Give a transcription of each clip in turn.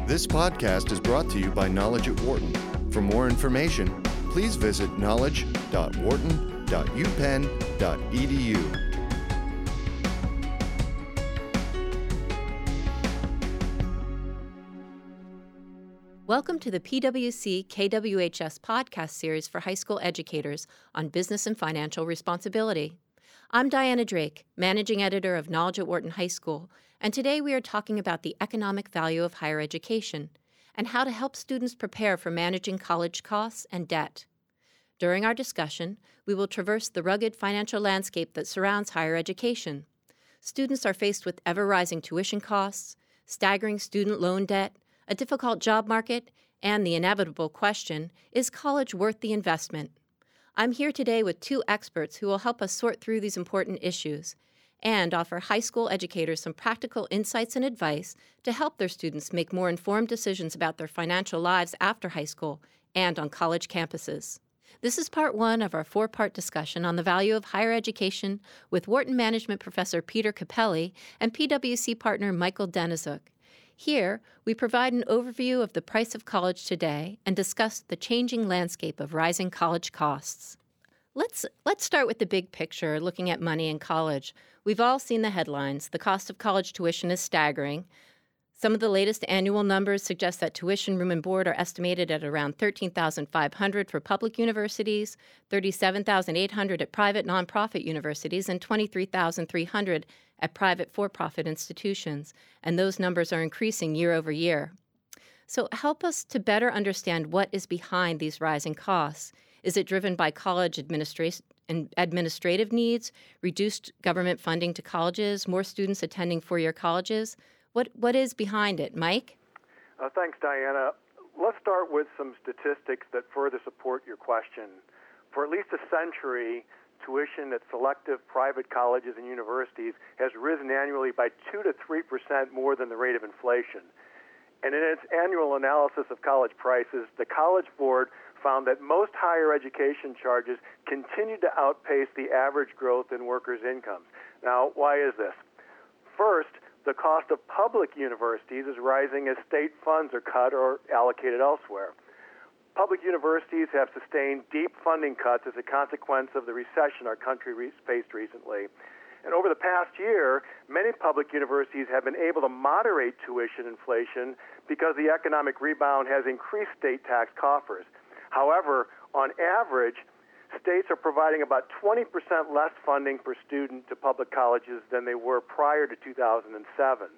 This podcast is brought to you by Knowledge at Wharton. For more information, please visit knowledge.wharton.upenn.edu. Welcome to the PwC KWHS podcast series for high school educators on business and financial responsibility. I'm Diana Drake, managing editor of Knowledge at Wharton High School, and today we are talking about the economic value of higher education and how to help students prepare for managing college costs and debt. During our discussion, we will traverse the rugged financial landscape that surrounds higher education. Students are faced with ever-rising tuition costs, staggering student loan debt, a difficult job market, and the inevitable question, is college worth the investment? I'm here today with two experts who will help us sort through these important issues and offer high school educators some practical insights and advice to help their students make more informed decisions about their financial lives after high school and on college campuses. This is part one of our four-part discussion on the value of higher education with Wharton Management Professor Peter Capelli and PwC partner Michael Denizuk. Here, we provide an overview of the price of college today and discuss the changing landscape of rising college costs. Let's start with the big picture, looking at money in college. We've all seen the headlines. The cost of college tuition is staggering. Some of the latest annual numbers suggest that tuition, room, and board are estimated at around $13,500 for public universities, $37,800 at private nonprofit universities, and $23,300 at private for-profit institutions. And those numbers are increasing year over year. So help us to better understand what is behind these rising costs. Is it driven by college administrative needs, reduced government funding to colleges, more students attending four-year colleges? What is behind it? Mike? Thanks, Diana. Let's start with some statistics that further support your question. For at least a century, tuition at selective private colleges and universities has risen annually by 2 to 3% more than the rate of inflation. And in its annual analysis of college prices, the College Board found that most higher education charges continued to outpace the average growth in workers' incomes. Now, why is this? First, the cost of public universities is rising as state funds are cut or allocated elsewhere. Public universities have sustained deep funding cuts as a consequence of the recession our country faced recently. And over the past year, many public universities have been able to moderate tuition inflation because the economic rebound has increased state tax coffers. However, on average, states are providing about 20% less funding per student to public colleges than they were prior to 2007.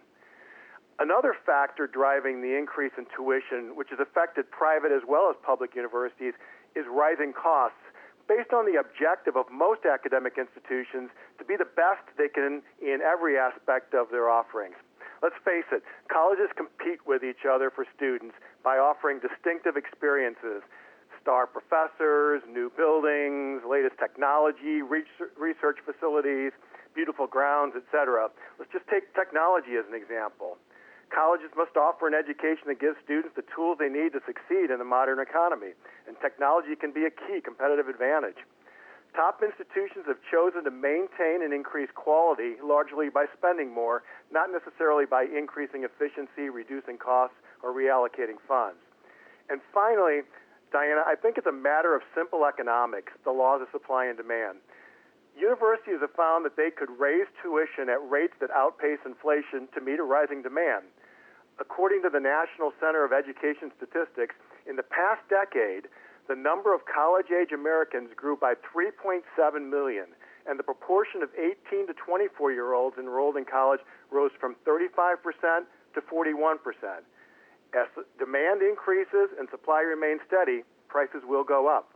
Another factor driving the increase in tuition, which has affected private as well as public universities, is rising costs, based on the objective of most academic institutions to be the best they can in every aspect of their offerings. Let's face it, colleges compete with each other for students by offering distinctive experiences, star professors, new buildings, latest technology, research facilities, beautiful grounds, etc. Let's just take technology as an example. Colleges must offer an education that gives students the tools they need to succeed in the modern economy, and technology can be a key competitive advantage. Top institutions have chosen to maintain and increase quality largely by spending more, not necessarily by increasing efficiency, reducing costs, or reallocating funds. And finally, Diana, I think it's a matter of simple economics, the laws of supply and demand. Universities have found that they could raise tuition at rates that outpace inflation to meet a rising demand. According to the National Center of Education Statistics, in the past decade, the number of college-age Americans grew by 3.7 million, and the proportion of 18 to 24-year-olds enrolled in college rose from 35% to 41%. As demand increases and supply remains steady, prices will go up.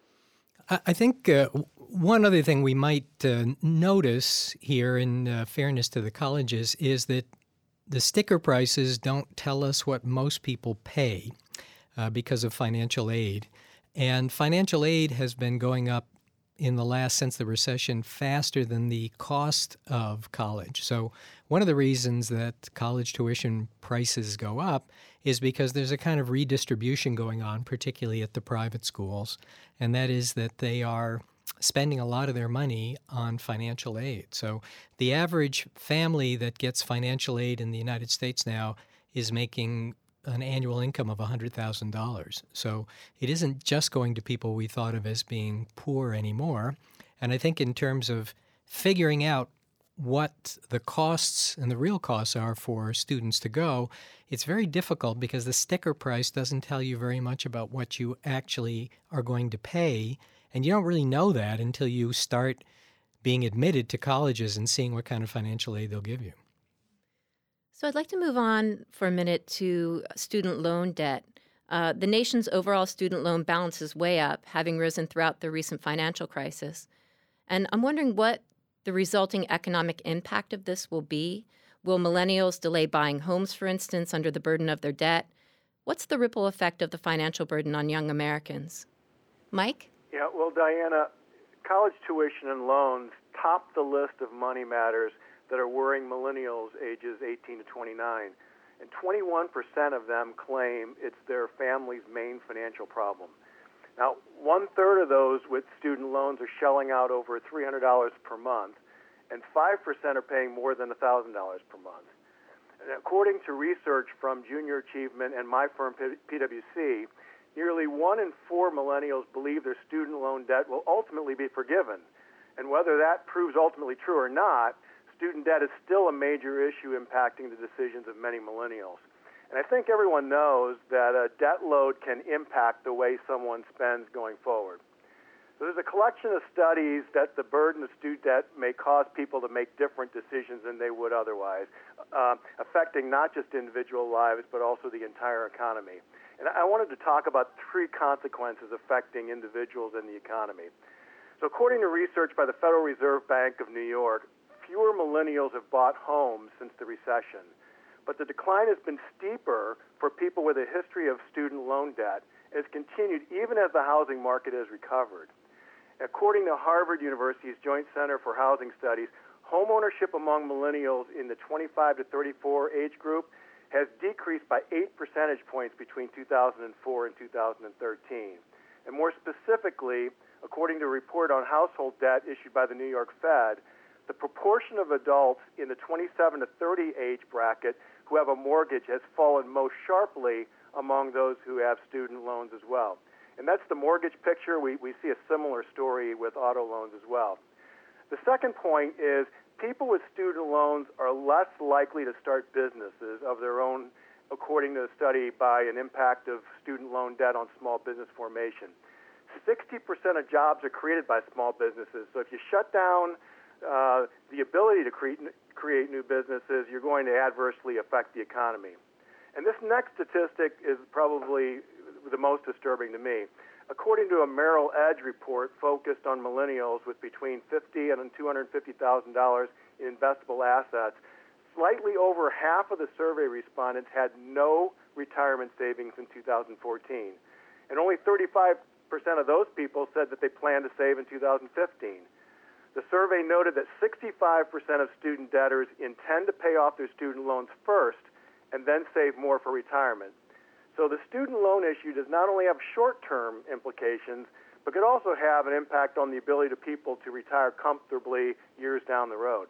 I think one other thing we might notice here in fairness to the colleges is that the sticker prices don't tell us what most people pay because of financial aid. And financial aid has been going up since the recession faster than the cost of college. So one of the reasons that college tuition prices go up is because there's a kind of redistribution going on, particularly at the private schools, and that is that they are spending a lot of their money on financial aid. So the average family that gets financial aid in the United States now is making an annual income of $100,000. So it isn't just going to people we thought of as being poor anymore. And I think in terms of figuring out what the costs and the real costs are for students to go, it's very difficult because the sticker price doesn't tell you very much about what you actually are going to pay. And you don't really know that until you start being admitted to colleges and seeing what kind of financial aid they'll give you. So I'd like to move on for a minute to student loan debt. The nation's overall student loan balance is way up, having risen throughout the recent financial crisis. And I'm wondering what the resulting economic impact of this will be. Will millennials delay buying homes, for instance, under the burden of their debt? What's the ripple effect of the financial burden on young Americans? Mike? Yeah, well, Diana, college tuition and loans top the list of money matters that are worrying millennials ages 18 to 29. And 21% of them claim it's their family's main financial problem. Now, 1/3 of those with student loans are shelling out over $300 per month, and 5% are paying more than $1,000 per month. And according to research from Junior Achievement and my firm, PwC, nearly 1 in 4 millennials believe their student loan debt will ultimately be forgiven. And whether that proves ultimately true or not, student debt is still a major issue impacting the decisions of many millennials. And I think everyone knows that a debt load can impact the way someone spends going forward. So there's a collection of studies that the burden of student debt may cause people to make different decisions than they would otherwise, affecting not just individual lives, but also the entire economy. And I wanted to talk about 3 consequences affecting individuals and the economy. So according to research by the Federal Reserve Bank of New York, fewer millennials have bought homes since the recession. But the decline has been steeper for people with a history of student loan debt and has continued even as the housing market has recovered. According to Harvard University's Joint Center for Housing Studies, homeownership among millennials in the 25 to 34 age group has decreased by 8 percentage points between 2004 and 2013. And more specifically, according to a report on household debt issued by the New York Fed, the proportion of adults in the 27 to 30 age bracket who have a mortgage has fallen most sharply among those who have student loans as well. And that's the mortgage picture. We see a similar story with auto loans as well. The second point is people with student loans are less likely to start businesses of their own, according to a study by an impact of student loan debt on small business formation. 60% of jobs are created by small businesses. So if you shut down the ability to create new businesses, you're going to adversely affect the economy. And this next statistic is probably the most disturbing to me. According to a Merrill Edge report focused on millennials with between $50,000 and $250,000 in investable assets, slightly over half of the survey respondents had no retirement savings in 2014. And only 35% of those people said that they plan to save in 2015. The survey noted that 65% of student debtors intend to pay off their student loans first and then save more for retirement. So the student loan issue does not only have short-term implications, but could also have an impact on the ability of people to retire comfortably years down the road.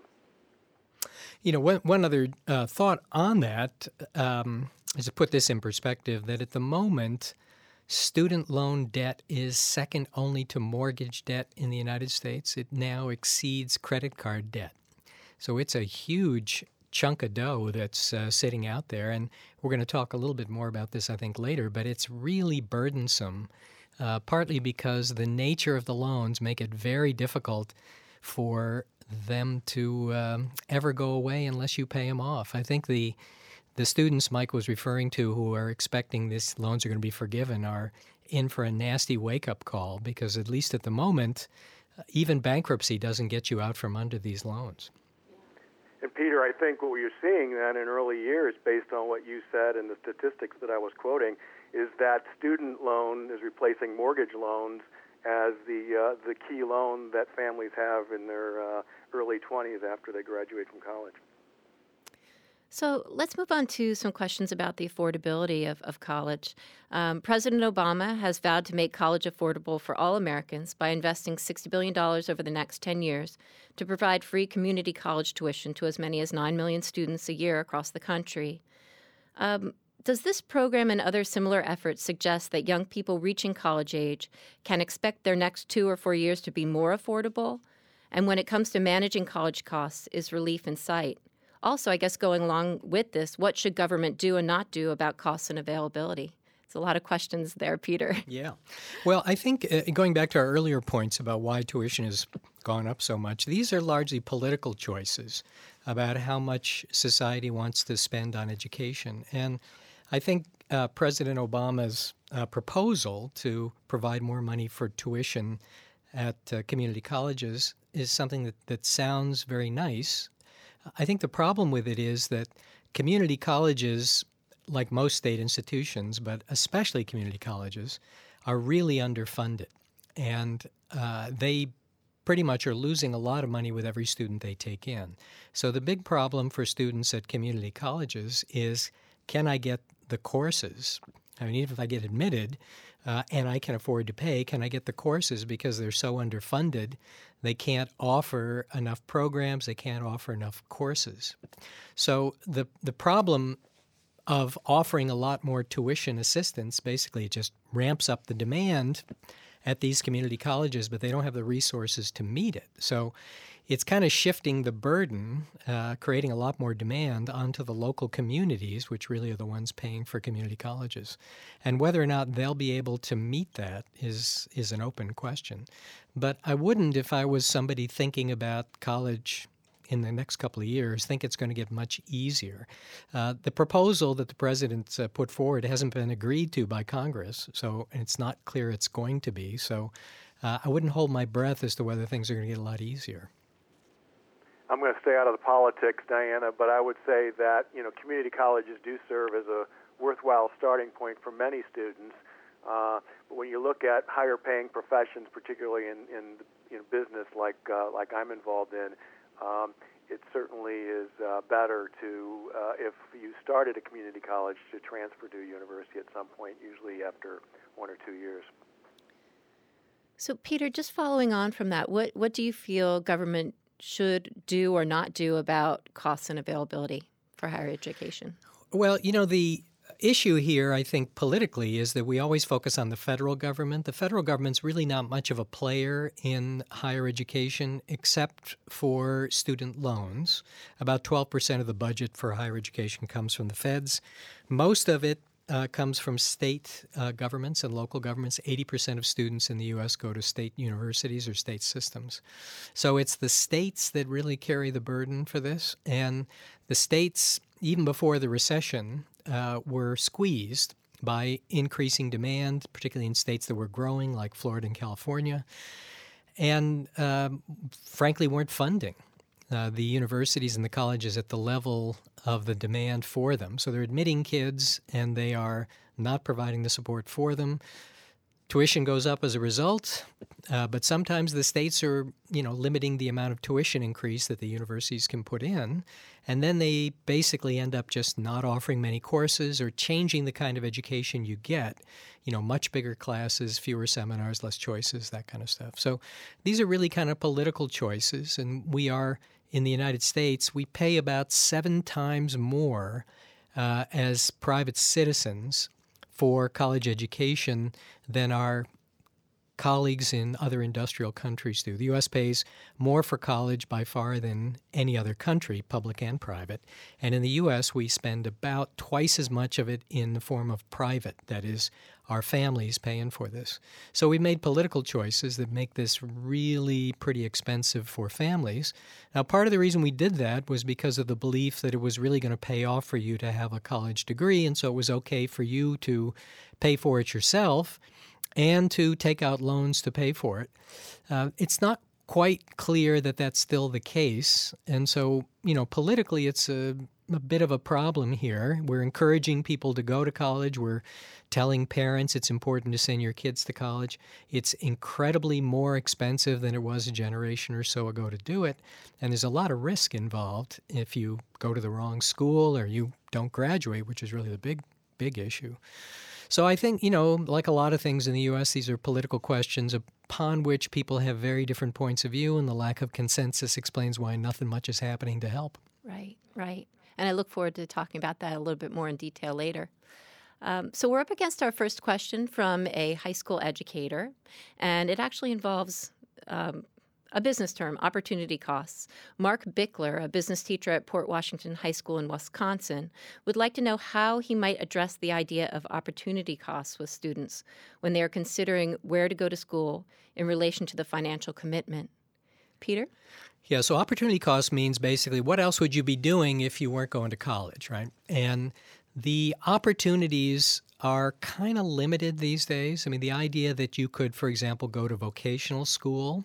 You know, one other thought on that is to put this in perspective, that at the moment, student loan debt is second only to mortgage debt in the United States. It now exceeds credit card debt. So it's a huge chunk of dough that's sitting out there. And we're going to talk a little bit more about this, I think, later. But it's really burdensome, partly because the nature of the loans make it very difficult for them to ever go away unless you pay them off. I think the students Mike was referring to who are expecting these loans are going to be forgiven are in for a nasty wake-up call because at least at the moment, even bankruptcy doesn't get you out from under these loans. And Peter, I think what you're seeing then in early years, based on what you said and the statistics that I was quoting, is that student loan is replacing mortgage loans as the key loan that families have in their early 20s after they graduate from college. So let's move on to some questions about the affordability of college. President Obama has vowed to make college affordable for all Americans by investing $60 billion over the next 10 years to provide free community college tuition to as many as 9 million students a year across the country. Does this program and other similar efforts suggest that young people reaching college age can expect their next 2 or 4 years to be more affordable? And when it comes to managing college costs, is relief in sight? Also, I guess going along with this, what should government do and not do about costs and availability? It's a lot of questions there, Peter. Yeah. Well, I think going back to our earlier points about why tuition has gone up so much, these are largely political choices about how much society wants to spend on education. And I think President Obama's proposal to provide more money for tuition at community colleges is something that sounds very nice. I think the problem with it is that community colleges, like most state institutions, but especially community colleges, are really underfunded. And they pretty much are losing a lot of money with every student they take in. So the big problem for students at community colleges is, can I get the courses? I mean, even if I get admitted and I can afford to pay, can I get the courses? Because they're so underfunded, they can't offer enough programs, they can't offer enough courses. So the problem of offering a lot more tuition assistance, basically it just ramps up the demand at these community colleges, but they don't have the resources to meet it. So it's kind of shifting the burden, creating a lot more demand onto the local communities, which really are the ones paying for community colleges. And whether or not they'll be able to meet that is an open question. But I wouldn't, if I was somebody thinking about college in the next couple of years, think it's going to get much easier. The proposal that the president put forward hasn't been agreed to by Congress, so it's not clear it's going to be. So I wouldn't hold my breath as to whether things are going to get a lot easier. I'm going to stay out of the politics, Diana, but I would say that, community colleges do serve as a worthwhile starting point for many students. But when you look at higher paying professions, particularly in business like I'm involved in, it certainly is better to, if you started a community college, to transfer to a university at some point, usually after 1 or 2 years. So, Peter, just following on from that, what do you feel government should do or not do about costs and availability for higher education? Well, the issue here, I think, politically, is that we always focus on the federal government. The federal government's really not much of a player in higher education except for student loans. About 12% of the budget for higher education comes from the feds. Most of it comes from state governments and local governments. 80% of students in the U.S. go to state universities or state systems. So it's the states that really carry the burden for this. And the states, even before the recession, were squeezed by increasing demand, particularly in states that were growing, like Florida and California, and frankly weren't funding the universities and the colleges at the level of the demand for them. So they're admitting kids, and they are not providing the support for them. Tuition goes up as a result, but sometimes the states are, limiting the amount of tuition increase that the universities can put in, and then they basically end up just not offering many courses or changing the kind of education you get, much bigger classes, fewer seminars, less choices, that kind of stuff. So these are really kind of political choices, and we are, in the United States, we pay about 7 times more as private citizens for college education than our colleagues in other industrial countries do. The U.S. pays more for college by far than any other country, public and private. And in the U.S., we spend about twice as much of it in the form of private, that is, our families paying for this. So we made political choices that make this really pretty expensive for families. Now, part of the reason we did that was because of the belief that it was really going to pay off for you to have a college degree, and so it was okay for you to pay for it yourself and to take out loans to pay for it. It's not quite clear that that's still the case. And so, politically, it's a bit of a problem here. We're encouraging people to go to college. We're telling parents it's important to send your kids to college. It's incredibly more expensive than it was a generation or so ago to do it. And there's a lot of risk involved if you go to the wrong school or you don't graduate, which is really the big issue. So I think, like a lot of things in the U.S., these are political questions upon which people have very different points of view, and the lack of consensus explains why nothing much is happening to help. Right. And I look forward to talking about that a little bit more in detail later. So we're up against our first question from a high school educator, and it actually involves a business term, opportunity costs. Mark Bickler, a business teacher at Port Washington High School in Wisconsin, would like to know how he might address the idea of opportunity costs with students when they are considering where to go to school in relation to the financial commitment. Peter? Yeah, so opportunity cost means basically what else would you be doing if you weren't going to college, right? And the opportunities are kind of limited these days. I mean, the idea that you could, for example, go to vocational school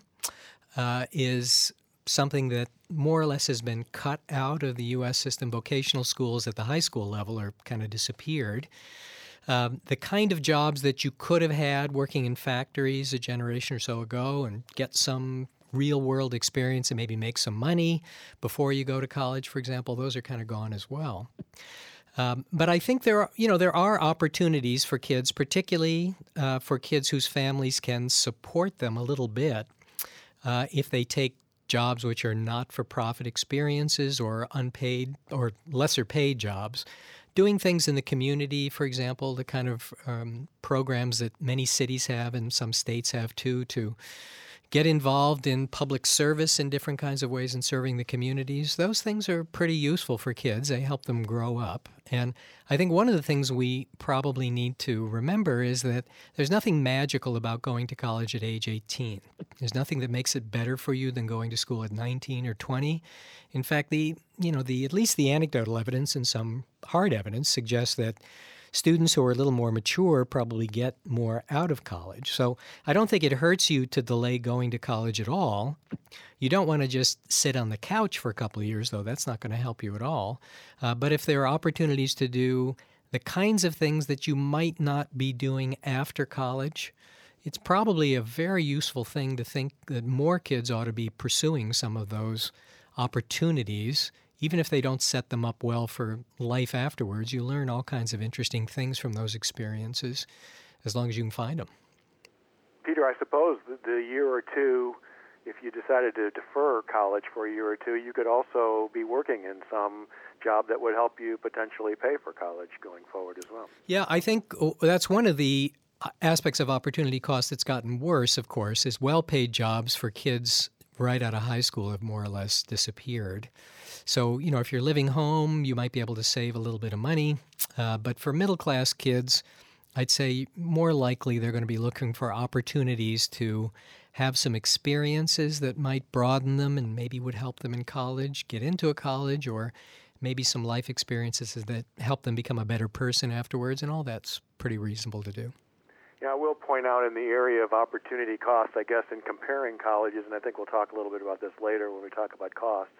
is something that more or less has been cut out of the U.S. system. Vocational schools at the high school level are kind of disappeared. The kind of jobs that you could have had working in factories a generation or so ago and get some real-world experience and maybe make some money before you go to college, for example, those are kind of gone as well. But I think there are opportunities for kids, particularly for kids whose families can support them a little bit if they take jobs which are not-for-profit experiences or unpaid or lesser-paid jobs. Doing things in the community, for example, the kind of programs that many cities have and some states have too, to get involved in public service in different kinds of ways in serving the communities. Those things are pretty useful for kids. They help them grow up. And I think one of the things we probably need to remember is that there's nothing magical about going to college at age 18. There's nothing that makes it better for you than going to school at 19 or 20. In fact, at least the anecdotal evidence and some hard evidence suggests that students who are a little more mature probably get more out of college. So I don't think it hurts you to delay going to college at all. You don't want to just sit on the couch for a couple of years, though. That's not going to help you at all. But if there are opportunities to do the kinds of things that you might not be doing after college, it's probably a very useful thing to think that more kids ought to be pursuing some of those opportunities. Even if they don't set them up well for life afterwards, you learn all kinds of interesting things from those experiences as long as you can find them. Peter, I suppose the year or two, if you decided to defer college for a year or two, you could also be working in some job that would help you potentially pay for college going forward as well. Yeah, I think that's one of the aspects of opportunity cost that's gotten worse, of course, is well-paid jobs for kids right out of high school have more or less disappeared. So, if you're living home, you might be able to save a little bit of money. But for middle-class kids, I'd say more likely they're going to be looking for opportunities to have some experiences that might broaden them and maybe would help them in college, get into a college, or maybe some life experiences that help them become a better person afterwards, and all that's pretty reasonable to do. Yeah, I will point out in the area of opportunity costs, I guess, in comparing colleges, and I think we'll talk a little bit about this later when we talk about costs.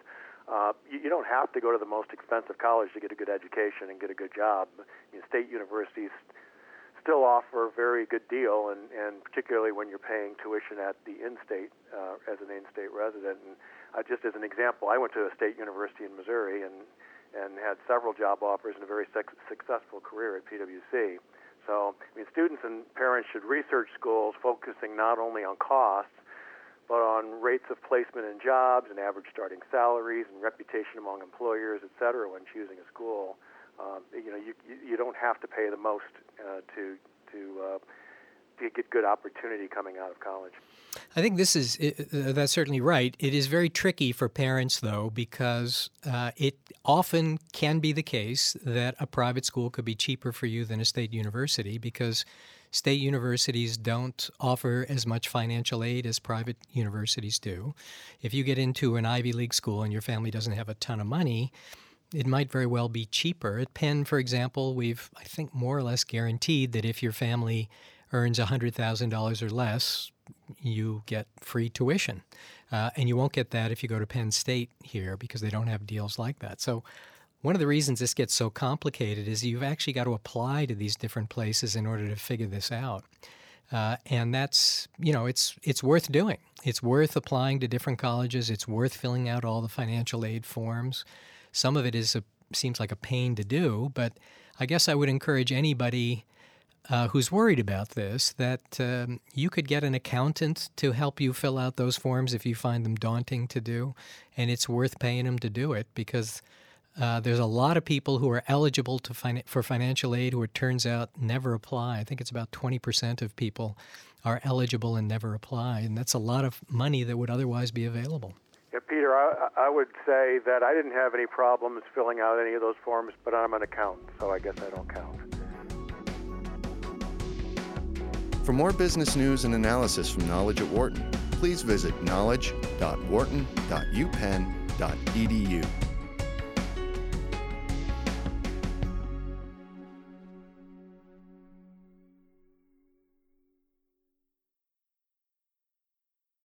You don't have to go to the most expensive college to get a good education and get a good job. State universities still offer a very good deal, and particularly when you're paying tuition at the in-state as an in-state resident. And just as an example, I went to a state university in Missouri and had several job offers and a very successful career at PwC. So, students and parents should research schools focusing not only on costs, but on rates of placement in jobs and average starting salaries and reputation among employers, et cetera, when choosing a school. You don't have to pay the most to get good opportunity coming out of college. I think that's certainly right. It is very tricky for parents, though, because it often can be the case that a private school could be cheaper for you than a state university because state universities don't offer as much financial aid as private universities do. If you get into an Ivy League school and your family doesn't have a ton of money, it might very well be cheaper. At Penn, for example, we've, I think, more or less guaranteed that if your family earns $100,000 or less, you get free tuition. And you won't get that if you go to Penn State here because they don't have deals like that. So one of the reasons this gets so complicated is you've actually got to apply to these different places in order to figure this out. And that's, it's worth doing. It's worth applying to different colleges. It's worth filling out all the financial aid forms. Some of it seems like a pain to do, but I guess I would encourage anybody who's worried about this that you could get an accountant to help you fill out those forms if you find them daunting to do, and it's worth paying them to do it because There's a lot of people who are eligible for financial aid who, it turns out, never apply. I think it's about 20% of people are eligible and never apply, and that's a lot of money that would otherwise be available. Yeah, Peter, I would say that I didn't have any problems filling out any of those forms, but I'm an accountant, so I guess I don't count. For more business news and analysis from Knowledge at Wharton, please visit knowledge.wharton.upenn.edu.